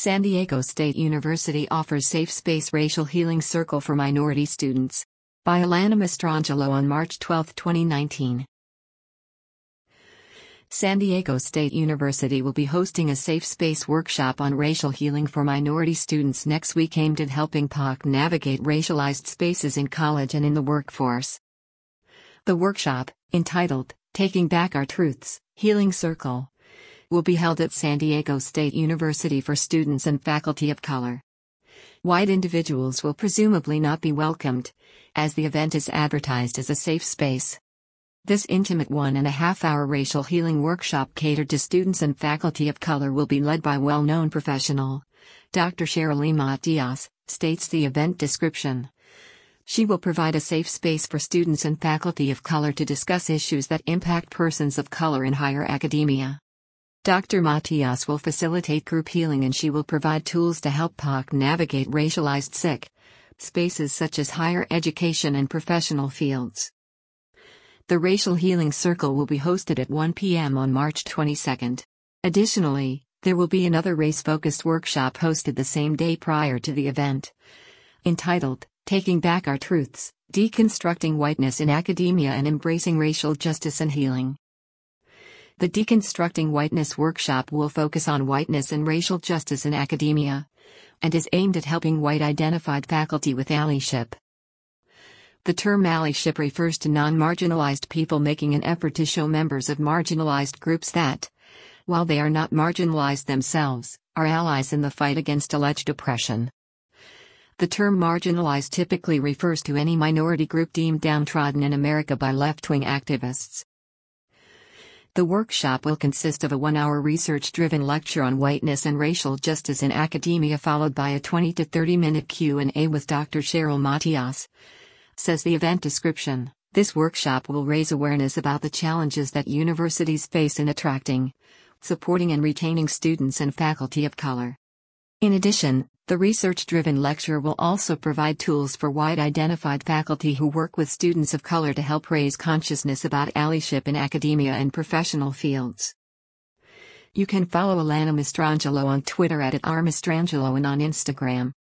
San Diego State University offers Safe Space Racial Healing Circle for minority students. By Alana Mastrangelo on March 12, 2019. San Diego State University will be hosting a safe space workshop on racial healing for minority students next week aimed at helping POC navigate racialized spaces in college and in the workforce. The workshop, entitled, Taking Back Our Truths, Healing Circle, will be held at San Diego State University for students and faculty of color. White individuals will presumably not be welcomed, as the event is advertised as a safe space. This intimate 1.5-hour racial healing workshop catered to students and faculty of color will be led by well-known professional, Dr. Cheryl E. Matias, states the event description. She will provide a safe space for students and faculty of color to discuss issues that impact persons of color in higher academia. Dr. Matias will facilitate group healing and she will provide tools to help POC navigate racialized spaces such as higher education and professional fields. The Racial Healing Circle will be hosted at 1 p.m. on March 22. Additionally, there will be another race-focused workshop hosted the same day prior to the event, entitled, Taking Back Our Truths, Deconstructing Whiteness in Academia and Embracing Racial Justice and Healing. The Deconstructing Whiteness workshop will focus on whiteness and racial justice in academia, and is aimed at helping white-identified faculty with allyship. The term allyship refers to non-marginalized people making an effort to show members of marginalized groups that, while they are not marginalized themselves, are allies in the fight against alleged oppression. The term marginalized typically refers to any minority group deemed downtrodden in America by left-wing activists. The workshop will consist of a 1-hour research-driven lecture on whiteness and racial justice in academia followed by a 20 to 30-minute Q&A with Dr. Cheryl Matias. Says the event description, this workshop will raise awareness about the challenges that universities face in attracting, supporting and retaining students and faculty of color. In addition, the research-driven lecture will also provide tools for white-identified faculty who work with students of color to help raise consciousness about allyship in academia and professional fields. You can follow Alana Mastrangelo on Twitter @RMastrangelo and on Instagram